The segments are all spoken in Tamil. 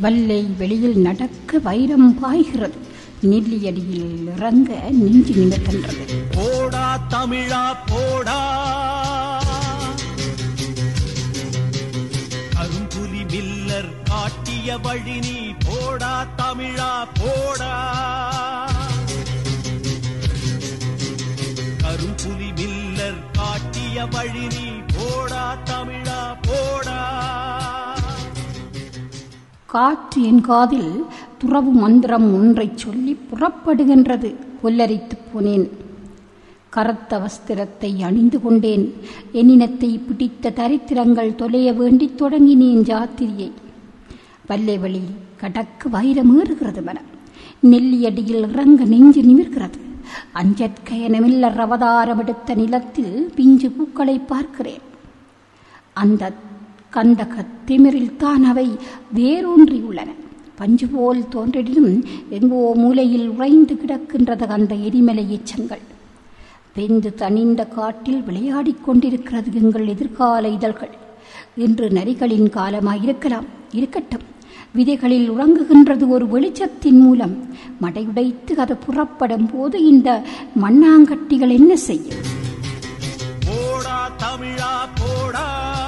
வல்லை வெளியில் நடக்க வைரம் பாய்கிறது, நெல்லியடியில் இறங்க நெஞ்சு நிமிர்கின்றது. போடா தமிழா போடா, கரும்புலி மில்லர் காட்டிய வழி நீ போடா தமிழா போடா, கரும்புலி மில்லர் காட்டிய வழி நீ போடா தமிழா போடா. காற்று என் காதில் துறவு மந்திரம் ஒன்றை சொல்லி புறப்படுகின்றது. புல்லரித்து போனேன். கருத்த வஸ்திரத்தை அணிந்து கொண்டேன். என்னினத்தை பிடித்த தரித்திரங்கள் தொலைய வேண்டி தொடங்கினேன் ஜாத்திரியை. வல்லை வழி கடக்க வைரமேறுகிறது மனம். நெல்லியடியில் இறங்க நெஞ்சு நிமிர்கிறது. அஞ்சற்கயனமில்ல அவதாரம் எடுத்த நிலத்தில் பிஞ்சு பூக்களை பார்க்கிறேன். அந்த கந்தக திமிரில் தான் அவை வேரூன்றியுள்ளன. பஞ்சு போல் தோன்றிடும் எங்கோ மூலையில் உறைந்து கிடக்கின்றது அந்த எரிமலை எச்சங்கள். வெந்து தனிந்த காட்டில் விளையாடிக் கொண்டிருக்கிறது எங்கள் எதிர்கால இதழ்கள். இன்று நரிகளின் காலமாயிருக்கலாம், இருக்கட்டும். விதைகளில் உறங்குகின்றது ஒரு வெளிச்சத்தின் மூலம். மடையுடைத்து அது புறப்படும் போது இந்த மண்ணாங்கட்டிகள் என்ன செய்யும்? போடா தமிழா போடா,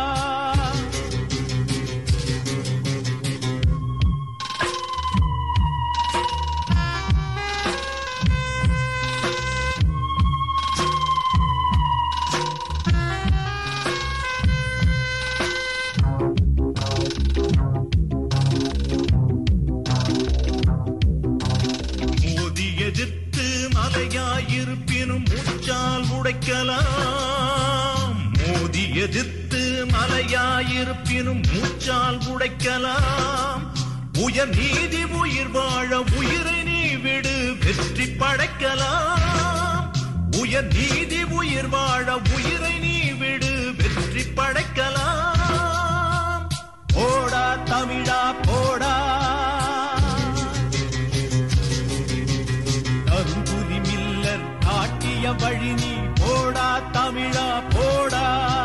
மலையாயிருப்பினும் மூச்சால் உடைக்கலாம். மோதி எதிர்த்து மலையாயிருப்பினும் மூச்சால் உடைக்கலாம். உயர் நீதி உயிர் வாழ உயிரை நீ விடு, வெற்றி படைக்கலாம். உயர் நீதி உயிர் வாழ உயிரை நீ விடு, வெற்றி படைக்கலாம். போடா தமிழா போடா, வழி நீ போடா தமிழா போடா.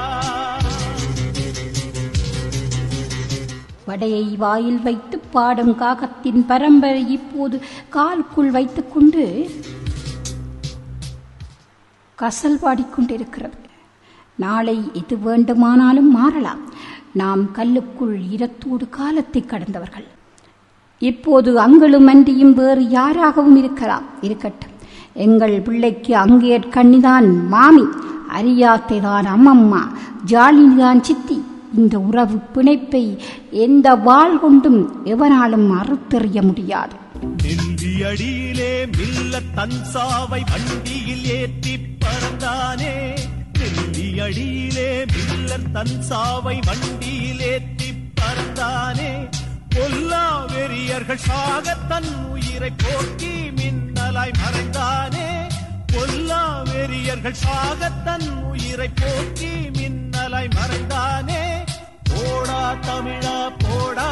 வடையை வாயில் வைத்து பாடும் காகத்தின் பரம்பரை இப்போது காலுக்குள் வைத்துக் கொண்டு கசல் பாடிக்கொண்டிருக்கிறது. நாளை எது வேண்டுமானாலும் மாறலாம். நாம் கல்லுக்குள் ஈரத்தோடு காலத்தை கடந்தவர்கள். இப்போது அங்களும் அன்றியும் வேறு யாராகவும் இருக்கலாம், இருக்கட்டும். எங்கள் பிள்ளைக்கு அங்கேற்கண்ணிதான் மாமி, அரியாத்தைதான் அம்மம்மா, ஜாலினிதான் சித்தி. இந்த உறவு பிணைப்பை எந்த வாள் கொண்டும் எவனாலும் அறுத்தெறிய முடியாது. நெல்லியடியிலே மில்ல தன்சாவை வண்டியில் ஏற்றி பறந்தானே, நெல்லியடியிலே மில்லர் தன்சாவை வண்டியில் ஏற்றி பறந்தானே. கொல்லா வெறியர்கள் சாக தன் உயிரை போக்கி மின்னலாய் மறைந்தானே. கொல்லா வெறியர்கள் சாக தன் உயிரை போக்கி மின்னலாய் மறைந்தானே. போடா தமிழா போடா,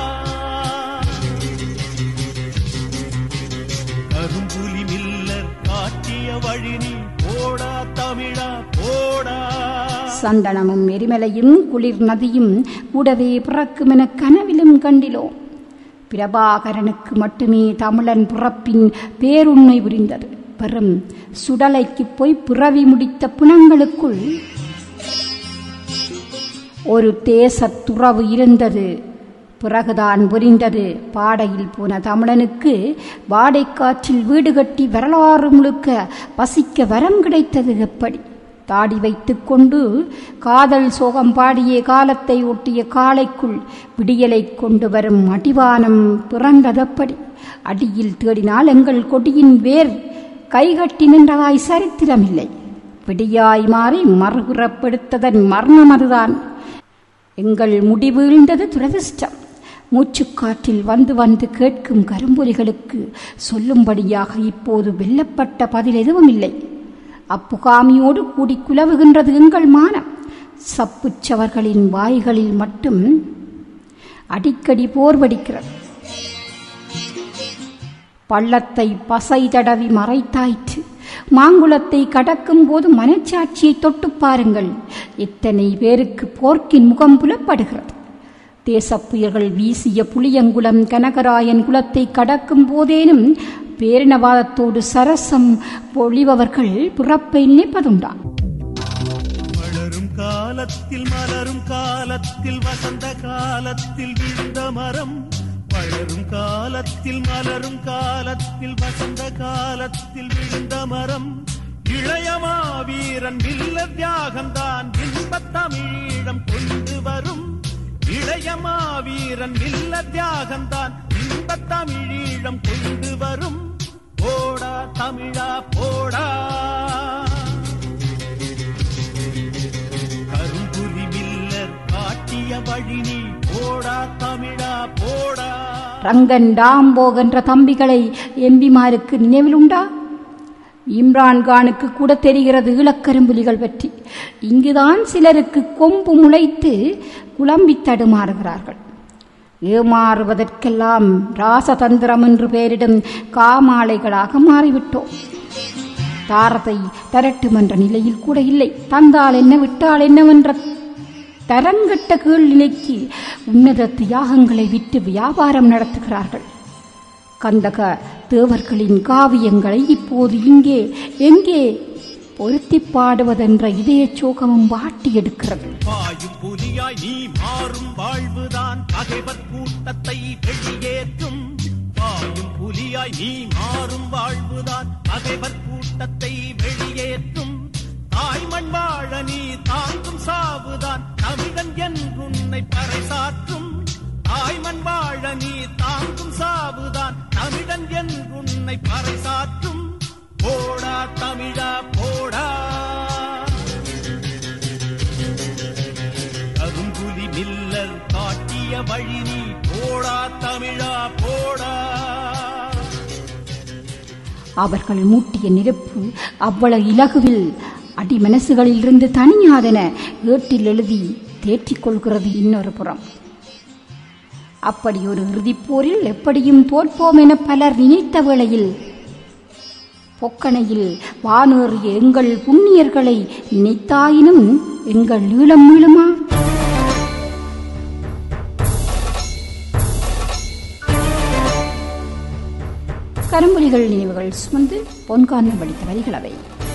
கரும்புலி மில்லர் காட்டிய வழி நீ போடா தமிழா போடா. சந்தனமும் எரிமலையும் குளிர் நதியும் கூடவே பிறக்கும் என கனவிலும் கண்டிலோம். பிரபாகரனுக்கு மட்டுமே தமிழன் பிறப்பின் பேருண்மை புரிந்தது. பெரும் சுடலைக்கு போய் பிறவி முடித்த புனங்களுக்குள் ஒரு தேசத்துறவு இருந்தது. பிறகுதான் புரிந்தது. பாடையில் போன தமிழனுக்கு வாடைக்காற்றில் வீடு கட்டி வரலாறு முழுக்க வசிக்க வரம் கிடைத்தது எப்படி? தாடி வைத்துக் கொண்டு காதல் சோகம் பாடிய காலத்தை ஒட்டிய காலைக்குள் விடியலை கொண்டு வரும் அடிவானம் பிறந்ததப்படி? அடியில் தேடினால் எங்கள் கொடியின் வேர் கைகட்டி நின்றதாய் சரித்திரமில்லை. விடியாய் மாறி மறுபுறப்படுத்ததன் மரணம் அதுதான். எங்கள் முடிவீழ்ந்தது துரதிர்ஷ்டம். மூச்சுக்காற்றில் வந்து வந்து கேட்கும் கரும்பொலிகளுக்கு சொல்லும்படியாக இப்போது வெல்லப்பட்ட பதில் எதுவும் இல்லை. அப்புகாமியோடு கூடி குலவுகின்றது எங்கள் மானம். சப்புச்சவர்களின் வாய்களில் மட்டும் அடிக்கடி போர்வடிக்கிறது. பள்ளத்தை பசை தடவி மறைத்தாயிற்று. மாங்குளத்தை கடக்கும் போது மனச்சாட்சியை தொட்டு பாருங்கள். எத்தனை பேருக்கு போர்க்கின் முகம் புலப்படுகிறது. தேசப்புயர்கள் வீசிய புளியங்குளம் கனகராயன் குலத்தை கடக்கும் போதேனும் பேரினவாதத்தோடு சரசம் பொழிபவர்கள் பிறப்பை நினைப்பதுண்டா? வளரும் காலத்தில் மலரும் காலத்தில் வசந்த காலத்தில் விழுந்த மரம், வளரும் காலத்தில் மலரும் காலத்தில் வசந்த காலத்தில் விழுந்த மரம், இளையமா வீரன் இல்ல தியாகம்தான் இன்பத் தமிழீழம் கொண்டு வரும், இளையமா வீரன் இல்ல தியாகம்தான் இன்பத் தமிழீழம் கொண்டு வரும். போடா தமிழா போடா, கரும்புலி மில்லர் காட்டிய வழி நீ போடா தமிழா போடா. ரங்கன் டாம்போக் என்ற தம்பிகளை எம்பிமாருக்கு நினைவில் உண்டா? இம்ரான்கானுக்கு கூட தெரிகிறது ஈழக்கரும்புலிகள் பற்றி. இங்குதான் சிலருக்கு கொம்பு முளைத்து குழம்பி தடுமாறுகிறார்கள். ஏமாறுவதற்கெல்லாம் ராசதந்திரம் என்று பெயரிடும் காமாலைகளாக மாறிவிட்டோம். தாரத்தை தரட்டும் என்ற நிலையில் கூட இல்லை. தந்தால் என்ன விட்டால் என்னவென்ற தரங்கட்ட கீழ்நிலைக்கு உன்னத தியாகங்களை விட்டு வியாபாரம் நடத்துகிறார்கள். கந்தக தேவர்களின் காவியங்களை இப்போது இங்கே எங்கே பொருத்தி பாடுவதென்ற இதய சோகமும் வாட்டி எடுக்கிறது. பாயும் புலியாய் நீ மாறும் வாழ்வுதான் பகைவர் கூட்டத்தை வெளியேற்றும், பாயும் புலியாய் நீ மாறும் வாழ்வுதான் பகைவர் கூட்டத்தை வெளியேற்றும், தாய்மண் வாழ நீ தாங்கும் சாவுதான் தமிழன் என்றுன்னை பறைசாற்றும், தாய்மண் வாழ நீ தாங்கும் சாவுதான் தமிழன் என்றுன்னை பறைசாற்றும். போடா தமிழா போடா, கரும்புலி மில்லர் காட்டிய வழி நீ போடா தமிழா போடா. அவர்கள் மூட்டிய நெருப்பு அவ்வளவு இலகுவில் அடி மனசுகளில் இருந்து தனியாதென ஏட்டில் எழுதி தேற்றிக் கொள்கிறது இன்னொரு புறம். அப்படி ஒரு இறுதிப்போரில் எப்படியும் தோற்போம் என பலர் நினைத்த வேளையில் பொக்கணையில் வானேறிய எங்கள் புண்ணியர்களை நினைத்தாயினும் எங்கள் ஈழம் மீளுமா? கரும்புலிகள் நினைவுகள் சுமந்து பொன்கான வடித்த வரிகளவை.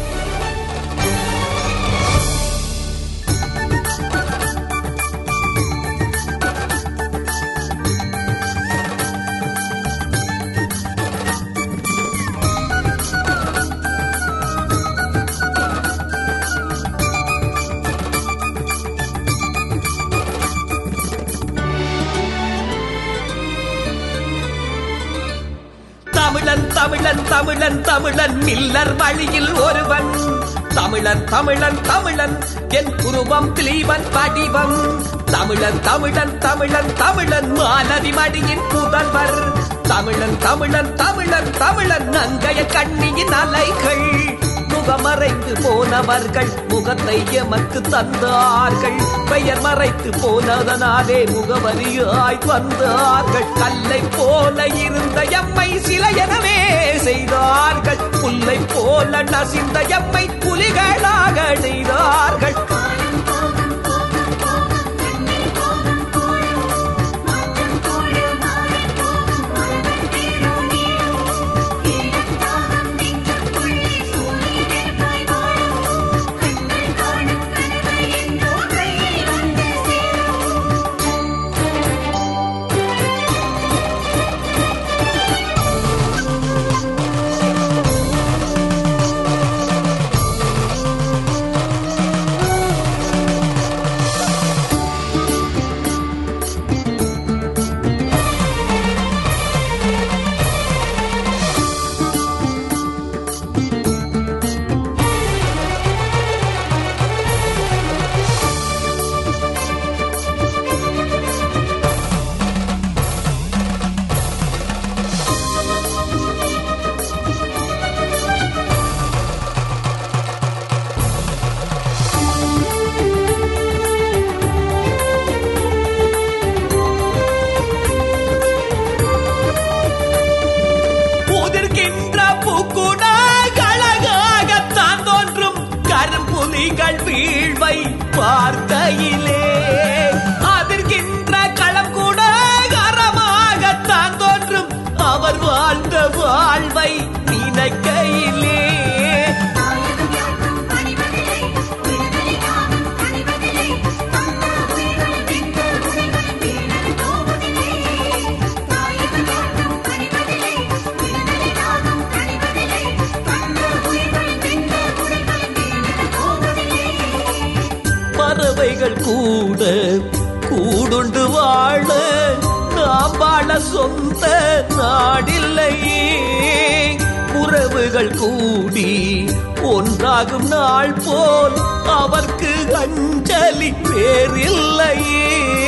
தமிழன் தமிழன் தமிழன் மில்லர் வழியில் ஒருவன், தமிழன் தமிழன் தமிழன் என் உருவம் திலீபன் வடிவம், தமிழன் தமிழன் தமிழன் தமிழன் மாலதி மடியின் புதல்வர், தமிழன் தமிழன் தமிழன் தமிழன் நங்கைய கண்ணியின் அலைகள், முகமறைத்து போனவர்கள் முகத்தை எமக்கு தந்தார்கள், பெயர் மறைத்து போனதனாலே முகவரியாய் வந்தார்கள், கல்லை போல இருந்த எம்மை சிலை எனவே செய்தார்கள், புல்லை போல நசிந்த எம்மை புலிகளாக செய்தார்கள். வீழ்வை பார்க்கையிலே அதிர்கின்ற களம் வாழ்ந்த வாழ்வை நினைக்கையிலே பறவைகள் கூட கூடுண்டு வாழ நாம் வாழ சொந்த நாடில்லையே. உறவுகள் கூடி ஒன்றாகும் நாள் போல் அவர்க்கு அஞ்சலி பேரில்லையே.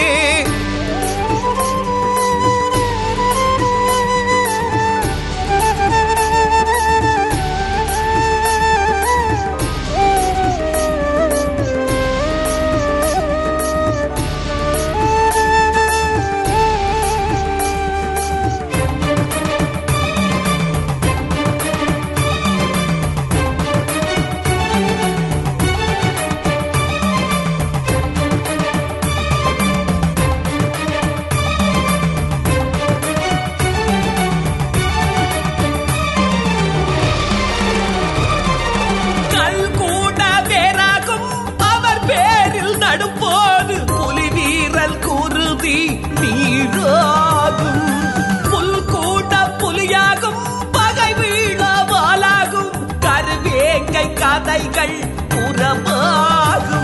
நடும்போது புலி வீரல் குருதி நீராகும். புல் கூட புலியாகும், பகை வீழவாலாகும். கருவேங்கை கதைகள் புறமாகும்.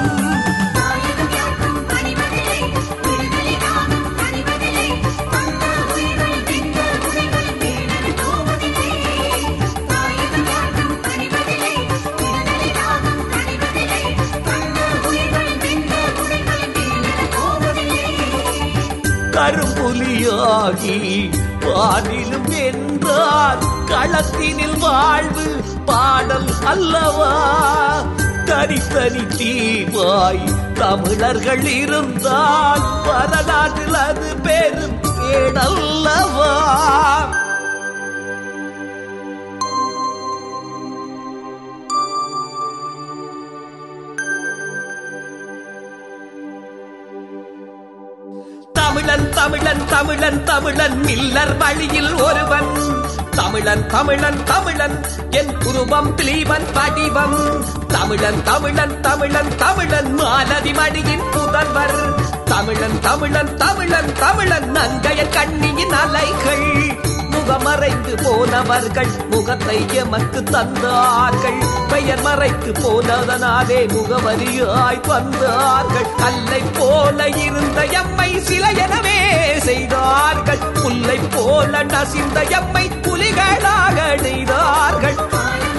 கரும்புலியாகி வானிலும் என்றார் களத்தினில் வாழ்வு பாடல் அல்லவா. தனித்தனி தீவாய் தமிழர்கள் இருந்தால் வரலாற்றில் அது பெரும் கேடல்லவா. தமிழன் தமிழன் தமிழன் தமிழன் மில்லர் வழியில் ஒருவன். தமிழன் தமிழன் தமிழன் என் குருபம் திலீபன் படிவம். தமிழன் தமிழன் தமிழன் தமிழன் மாலதி மடியின் புதல்வர். தமிழன் தமிழன் தமிழன் தமிழன் நங்கையன் கண்ணியின் அலைகள். முகமறைத்து போனவர்கள் முகத்தை எமக்கு தந்தார்கள். பெயர் மறைத்து போனதனாலே முகவரியாய் வந்தார்கள். கல்லை போல இருந்த எம்மை சில எனவே செய்தார்கள். புல்லை போல நசிந்த எம்மை புலிகளாக நெய்தார்கள்.